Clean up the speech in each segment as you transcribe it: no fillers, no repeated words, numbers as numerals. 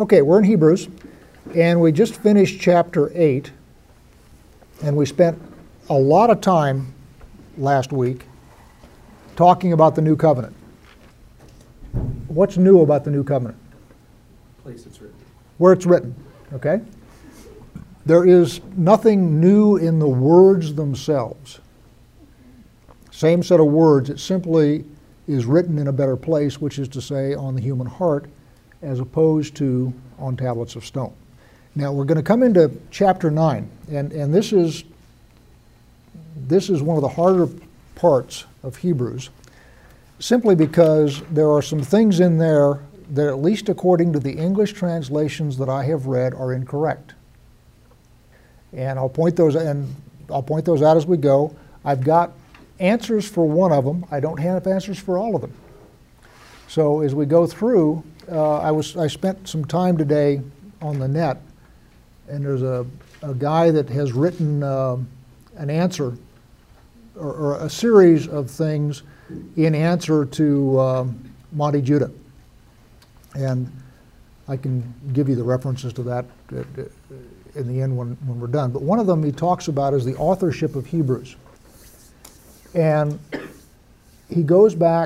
Okay, we're in Hebrews, and we just finished chapter 8, and we spent a lot of time last week talking about the new covenant. What's new about the new covenant? Place it's written. Where it's written, okay? There is nothing new in the words themselves. Same set of words, it simply is written in a better place, which is to say on the human heart, as opposed to on tablets of stone. Now we're going to come into chapter 9, and this is one of the harder parts of Hebrews, simply because there are some things in there that, at least according to the English translations that I have read, are incorrect. And I'll point those out as we go. I've got answers for one of them. I don't have answers for all of them. So as we go through, I spent some time today on the net, and there's a guy that has written an answer or a series of things in answer to Monty Judah. And I can give you the references to that in the end when we're done. But one of them he talks about is the authorship of Hebrews. And he goes back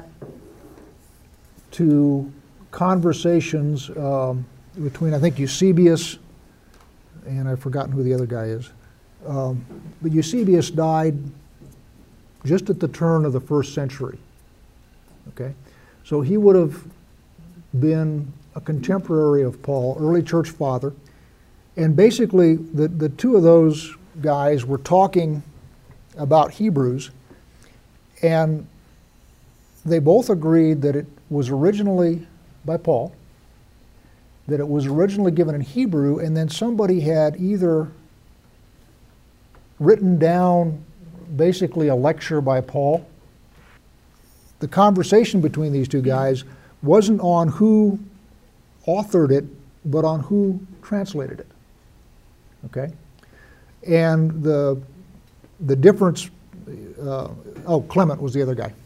to conversations between, I think, Eusebius, and I've forgotten who the other guy is. But Eusebius died just at the turn of the first century. Okay? So he would have been a contemporary of Paul, early church father. And basically, the two of those guys were talking about Hebrews, and they both agreed that it was originally by Paul, that it was originally given in Hebrew, and then somebody had either written down basically a lecture by Paul. The conversation between these two guys wasn't on who authored it, but on who translated it. Okay? And the difference, Clement was the other guy.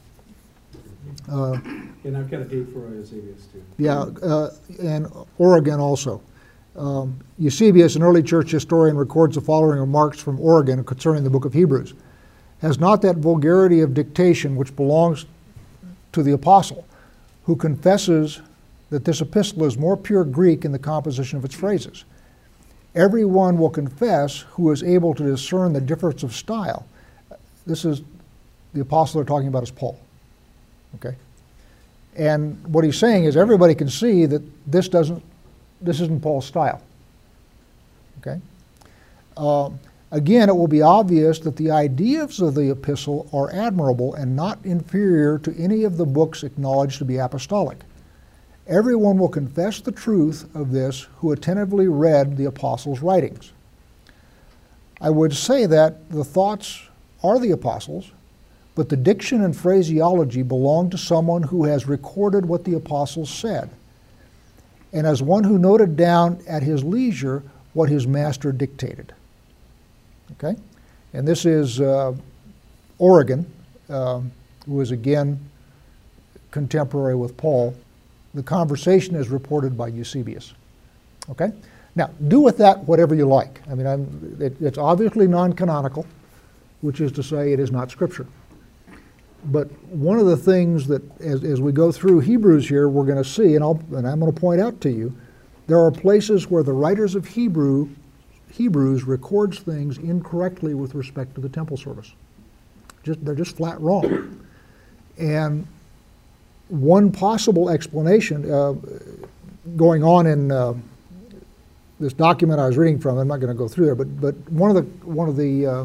And I've got a date for Eusebius too. Yeah, and Origen also. Eusebius, an early church historian, records the following remarks from Origen concerning the book of Hebrews. Has not that vulgarity of dictation which belongs to the apostle, who confesses that this epistle is more pure Greek in the composition of its phrases. Everyone will confess who is able to discern the difference of style. This is the apostle they're talking about is Paul. Okay? And what he's saying is everybody can see that this isn't Paul's style. Okay? Again, it will be obvious that the ideas of the epistle are admirable and not inferior to any of the books acknowledged to be apostolic. Everyone will confess the truth of this who attentively read the apostles' writings. I would say that the thoughts are the apostles', but the diction and phraseology belong to someone who has recorded what the apostles said, and as one who noted down at his leisure what his master dictated. Okay? And this is Origen, who is again contemporary with Paul. The conversation is reported by Eusebius. Okay? Now, do with that whatever you like. I mean, it's obviously non-canonical, which is to say it is not Scripture. But one of the things that, as we go through Hebrews here, we're going to see, and I'm going to point out to you, there are places where the writers of Hebrews records things incorrectly with respect to the temple service. They're just flat wrong. And one possible explanation going on in this document I was reading from, I'm not going to go through there, but one of the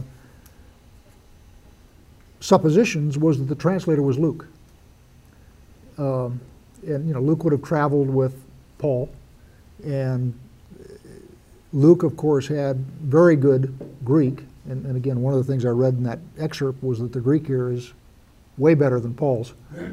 suppositions was that the translator was Luke. And Luke would have traveled with Paul, and Luke, of course, had very good Greek, and again, one of the things I read in that excerpt was that the Greek here is way better than Paul's.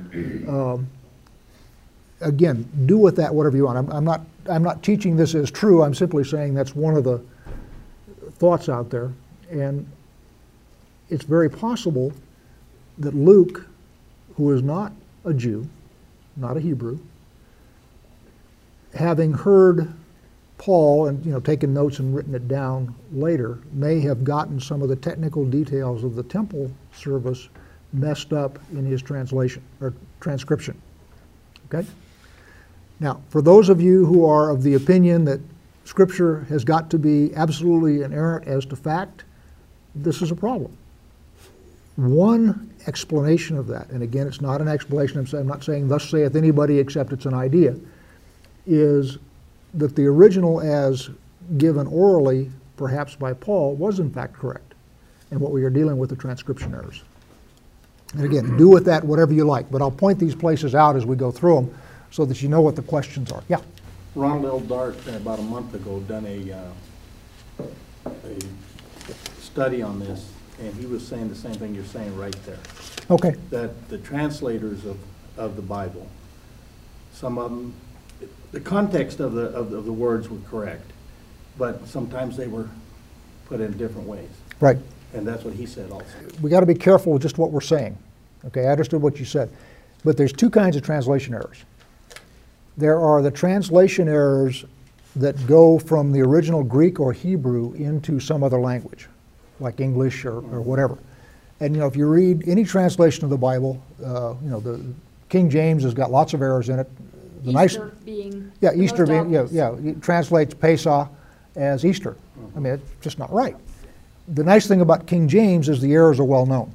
Again, do with that whatever you want. I'm not teaching this as true. I'm simply saying that's one of the thoughts out there, and it's very possible that Luke, who is not a Jew, not a Hebrew, having heard Paul, and taken notes and written it down later, may have gotten some of the technical details of the temple service messed up in his translation or transcription. Okay? Now, for those of you who are of the opinion that Scripture has got to be absolutely inerrant as to fact, this is a problem. One explanation of that, and again, it's not an explanation, I'm not saying thus saith anybody except it's an idea, is that the original as given orally, perhaps by Paul, was in fact correct. And what we are dealing with the transcription errors. And again, do with that whatever you like, but I'll point these places out as we go through them so that you know what the questions are. Yeah? Ronald L. Dart, about a month ago, done a study on this, and he was saying the same thing you're saying right there. Okay. That the translators of the Bible, some of them, the context of the words were correct, but sometimes they were put in different ways. Right. And that's what he said also. We got to be careful with just what we're saying. Okay, I understood what you said. But there's two kinds of translation errors. There are the translation errors that go from the original Greek or Hebrew into some other language, like English or whatever. And if you read any translation of the Bible, the King James has got lots of errors in it. Easter being Easter the most being obvious. it translates Pesach as Easter. I mean, it's just not right. The nice thing about King James is the errors are well known.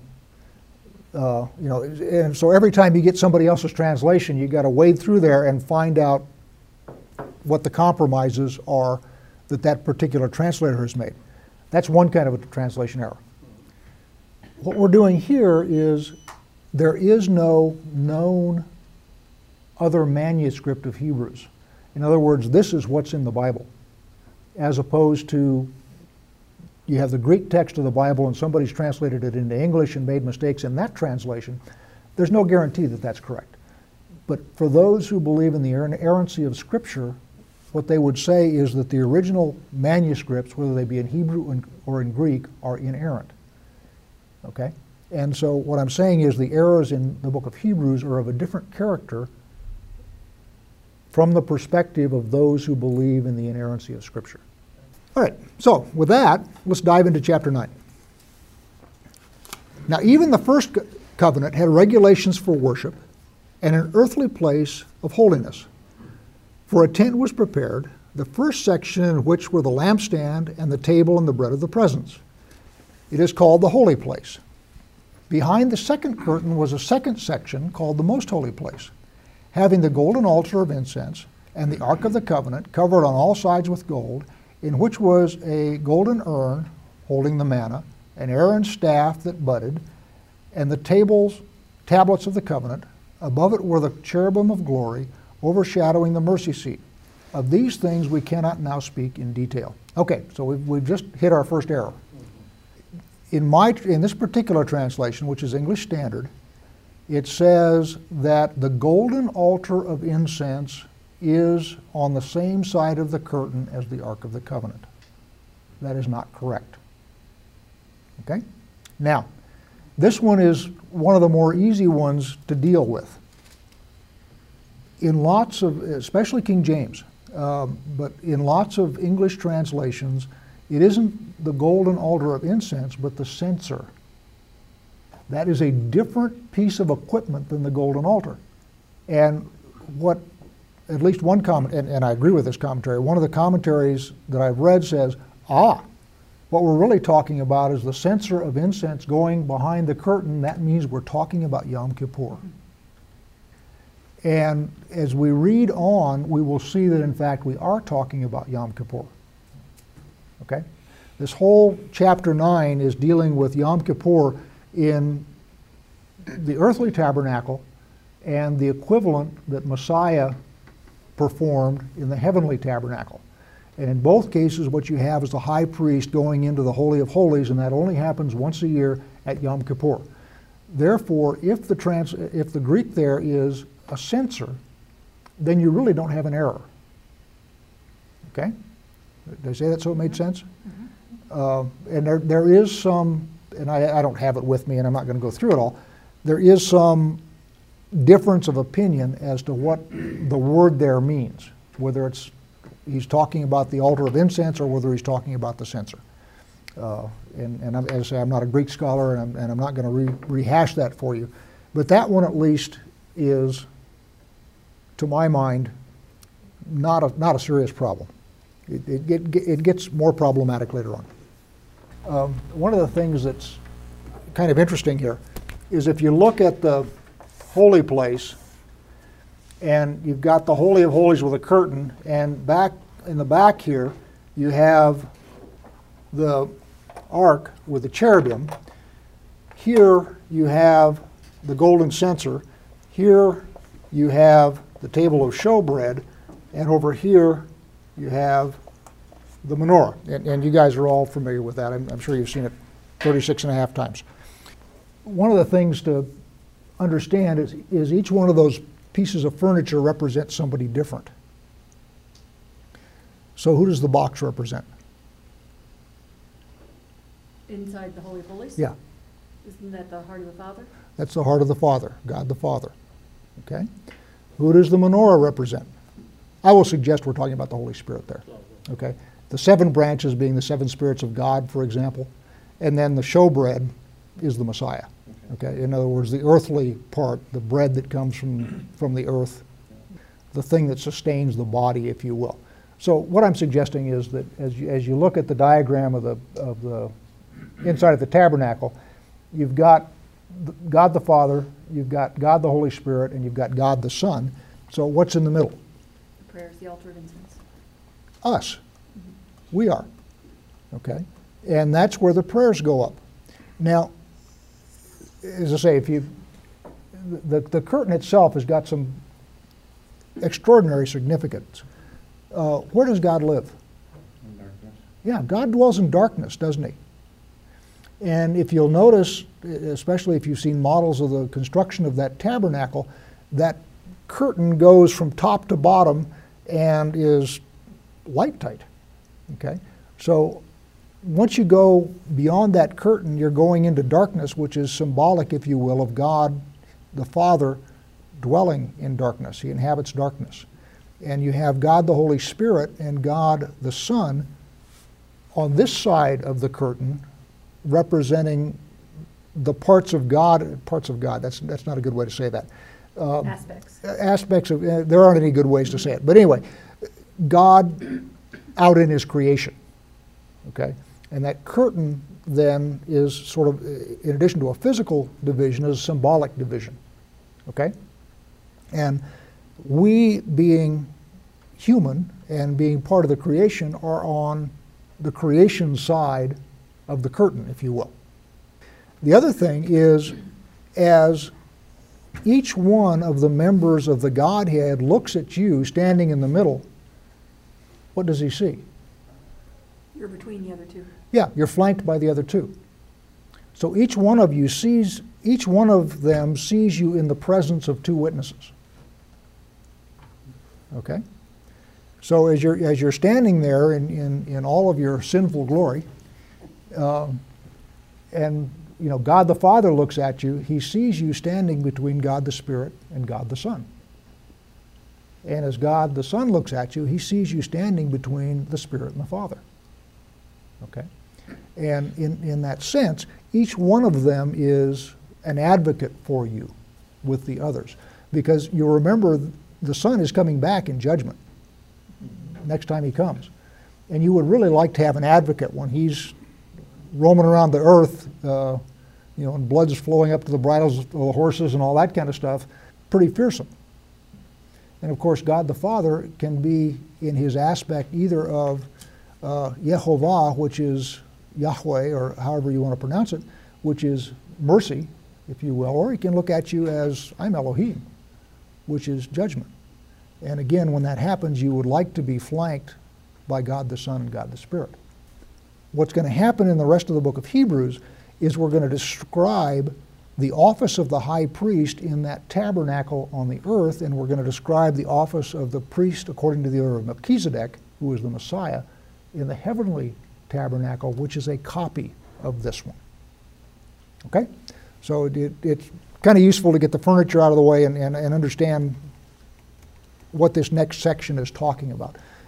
And so every time you get somebody else's translation, you got to wade through there and find out what the compromises are that particular translator has made. That's one kind of a translation error. What we're doing here is there is no known other manuscript of Hebrews. In other words, this is what's in the Bible, as opposed to you have the Greek text of the Bible and somebody's translated it into English and made mistakes in that translation. There's no guarantee that that's correct. But for those who believe in the inerrancy of Scripture, what they would say is that the original manuscripts, whether they be in Hebrew or in Greek, are inerrant. Okay? And so what I'm saying is the errors in the book of Hebrews are of a different character from the perspective of those who believe in the inerrancy of Scripture. All right, so with that, let's dive into chapter 9. Now, even the first covenant had regulations for worship and an earthly place of holiness. For a tent was prepared, the first section in which were the lampstand and the table and the bread of the presence. It is called the holy place. Behind the second curtain was a second section called the most holy place, having the golden altar of incense and the ark of the covenant covered on all sides with gold, in which was a golden urn holding the manna, and Aaron's staff that budded, and the tablets of the covenant. Above it were the cherubim of glory, overshadowing the mercy seat. Of these things we cannot now speak in detail. Okay, so we've just hit our first error. In this particular translation, which is English Standard, it says that the golden altar of incense is on the same side of the curtain as the Ark of the Covenant. That is not correct. Okay? Now, this one is one of the more easy ones to deal with. In lots of, especially King James, but in lots of English translations, it isn't the golden altar of incense, but the censer. That is a different piece of equipment than the golden altar. And what at least one comment, and I agree with this commentary, one of the commentaries that I've read says, what we're really talking about is the censer of incense going behind the curtain. That means we're talking about Yom Kippur. And as we read on, we will see that in fact we are talking about Yom Kippur. Okay? This whole chapter 9 is dealing with Yom Kippur in the earthly tabernacle and the equivalent that Messiah performed in the heavenly tabernacle. And in both cases, what you have is the high priest going into the Holy of Holies, and that only happens once a year at Yom Kippur. Therefore, if the Greek there is a censer, then you really don't have an error. Okay? Did I say that so it made sense? Mm-hmm. And there is some, and I don't have it with me, and I'm not going to go through it all, there is some difference of opinion as to what the word there means, whether it's he's talking about the altar of incense or whether he's talking about the censer. And as I say, I'm not a Greek scholar, and I'm not going to rehash that for you. But that one at least is, to my mind, not a serious problem. It gets more problematic later on. One of the things that's kind of interesting here is if you look at the holy place, and you've got the Holy of Holies with a curtain, and back in the back here you have the ark with the cherubim. Here you have the golden censer. Here you have the table of showbread, and over here you have the menorah. And you guys are all familiar with that. I'm sure you've seen it 36 and a half times. One of the things to understand is each one of those pieces of furniture represents somebody different. So who does the box represent? Inside the Holy of Holies? Yeah, Isn't that the heart of the Father? that's the heart of the Father, God the Father. Okay? Who does the menorah represent? I will suggest we're talking about the Holy Spirit there. Okay? The 7 branches being the 7 spirits of God, for example, and then the showbread is the Messiah. Okay? In other words, the earthly part, the bread that comes from the earth, the thing that sustains the body, if you will. So what I'm suggesting is that as you look at the diagram of the inside of the tabernacle, you've got God the Father, you've got God the Holy Spirit, and you've got God the Son. So what's in the middle? The prayer is the altar of incense. Us. We are. Okay? And that's where the prayers go up. Now, as I say, the curtain itself has got some extraordinary significance. Where does God live? In darkness. Yeah, God dwells in darkness, doesn't he? And if you'll notice, especially if you've seen models of the construction of that tabernacle, that curtain goes from top to bottom and is light tight. Okay? So once you go beyond that curtain, you're going into darkness, which is symbolic, if you will, of God the Father dwelling in darkness. He inhabits darkness. And you have God the Holy Spirit and God the Son on this side of the curtain, representing the parts of God, that's not a good way to say that. Aspects. Aspects of, there aren't any good ways to say it. But anyway, God out in his creation, okay? And that curtain then is sort of, in addition to a physical division, is a symbolic division, okay? And we, being human and being part of the creation, are on the creation side of the curtain, if you will. The other thing is, as each one of the members of the Godhead looks at you standing in the middle, what does he see? You're between the other two. Yeah, you're flanked by the other two. So each one of you sees, each one of them sees you in the presence of 2 witnesses. Okay? So as you're standing there in all of your sinful glory, and you know, God the Father looks at you, he sees you standing between God the Spirit and God the Son. And as God the Son looks at you, he sees you standing between the Spirit and the Father. Okay? And in that sense, each one of them is an advocate for you with the others. Because you remember, the Son is coming back in judgment next time he comes. And you would really like to have an advocate when he's roaming around the earth, you know, and blood's flowing up to the bridles of the horses and all that kind of stuff, pretty fearsome. And of course, God the Father can be in his aspect either of Yehovah, which is Yahweh, or however you want to pronounce it, which is mercy, if you will, or he can look at you as, I'm Elohim, which is judgment. And again, when that happens, you would like to be flanked by God the Son and God the Spirit. What's going to happen in the rest of the book of Hebrews is we're going to describe the office of the high priest in that tabernacle on the earth, and we're going to describe the office of the priest according to the order of Melchizedek, who is the Messiah, in the heavenly tabernacle, which is a copy of this one. Okay? So it's kind of useful to get the furniture out of the way and understand what this next section is talking about.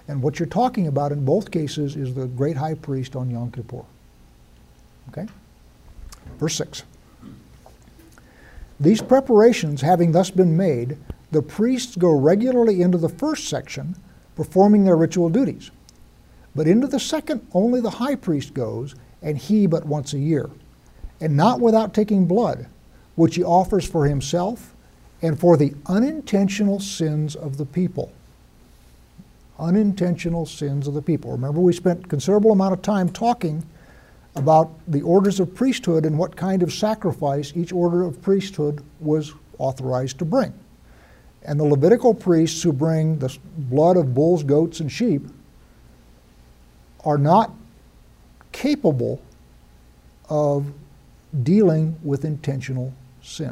And what you're talking about in both cases is the great high priest on Yom Kippur. Okay? Verse 6. These preparations having thus been made, the priests go regularly into the first section, performing their ritual duties. But into the second only the high priest goes, and he but once a year, and not without taking blood, which he offers for himself and for the unintentional sins of the people. Unintentional sins of the people. Remember, we spent a considerable amount of time talking about the orders of priesthood and what kind of sacrifice each order of priesthood was authorized to bring. And the Levitical priests who bring the blood of bulls, goats, and sheep are not capable of dealing with intentional sin.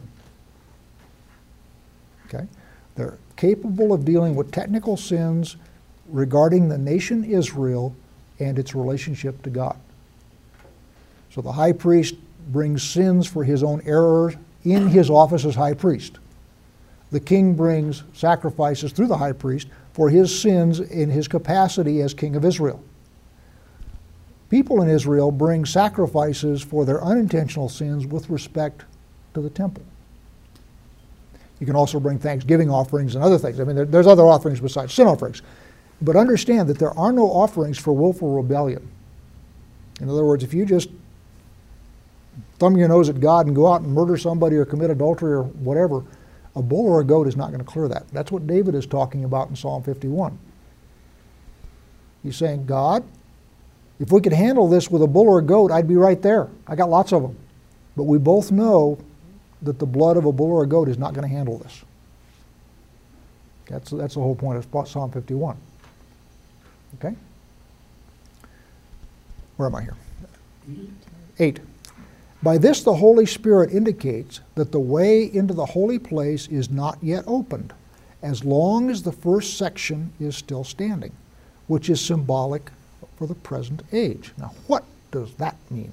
Okay? They're capable of dealing with technical sins regarding the nation Israel and its relationship to God. So the high priest brings sins for his own errors in his office as high priest. The king brings sacrifices through the high priest for his sins in his capacity as king of Israel. People in Israel bring sacrifices for their unintentional sins with respect to the temple. You can also bring thanksgiving offerings and other things. I mean, there's other offerings besides sin offerings. But understand that there are no offerings for willful rebellion. In other words, if you just thumb your nose at God and go out and murder somebody or commit adultery or whatever, a bull or a goat is not going to clear that. That's what David is talking about in Psalm 51. He's saying, God, if we could handle this with a bull or a goat, I'd be right there. I got lots of them. But we both know that the blood of a bull or a goat is not going to handle this. That's the whole point of Psalm 51. Okay? Where am I here? 8. By this the Holy Spirit indicates that the way into the holy place is not yet opened, as long as the first section is still standing, which is symbolic for the present age. Now, what does that mean?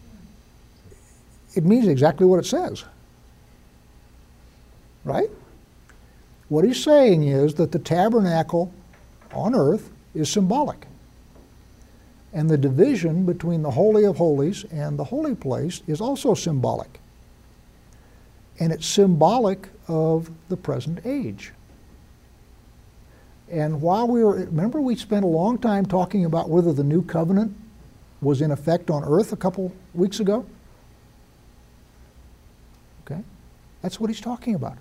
It means exactly what it says. Right? What he's saying is that the tabernacle on earth is symbolic. And the division between the Holy of Holies and the holy place is also symbolic. And it's symbolic of the present age. And while remember we spent a long time talking about whether the new covenant was in effect on earth a couple weeks ago? Okay? That's what he's talking about.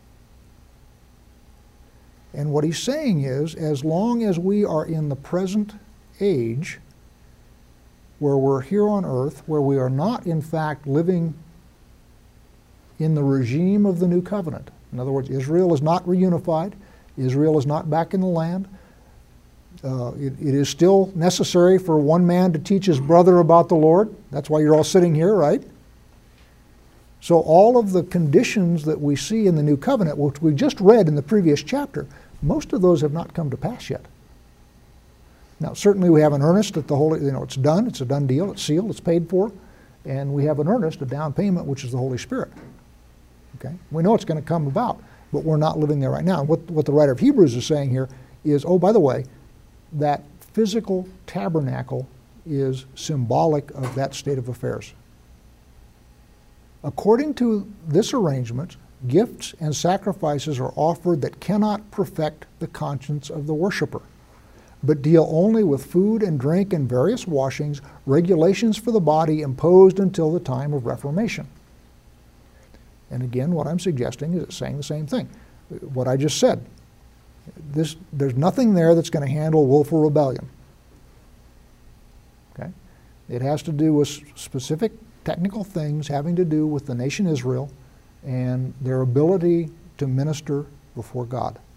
And what he's saying is, as long as we are in the present age, where we're here on earth, where we are not in fact living in the regime of the new covenant. In other words, Israel is not reunified. Israel is not back in the land. It is still necessary for one man to teach his brother about the Lord. That's why you're all sitting here, right? So all of the conditions that we see in the new covenant, which we just read in the previous chapter, most of those have not come to pass yet. Now, certainly we have an earnest that the Holy, it's done, it's a done deal, it's sealed, it's paid for, and we have an earnest, a down payment, which is the Holy Spirit. Okay? We know it's going to come about, but we're not living there right now. And what the writer of Hebrews is saying here is, oh, by the way, that physical tabernacle is symbolic of that state of affairs. According to this arrangement, gifts and sacrifices are offered that cannot perfect the conscience of the worshiper, but deal only with food and drink and various washings, regulations for the body imposed until the time of Reformation. And again, what I'm suggesting is it's saying the same thing. What I just said. There's nothing there that's going to handle willful rebellion. Okay? It has to do with specific technical things having to do with the nation Israel and their ability to minister before God.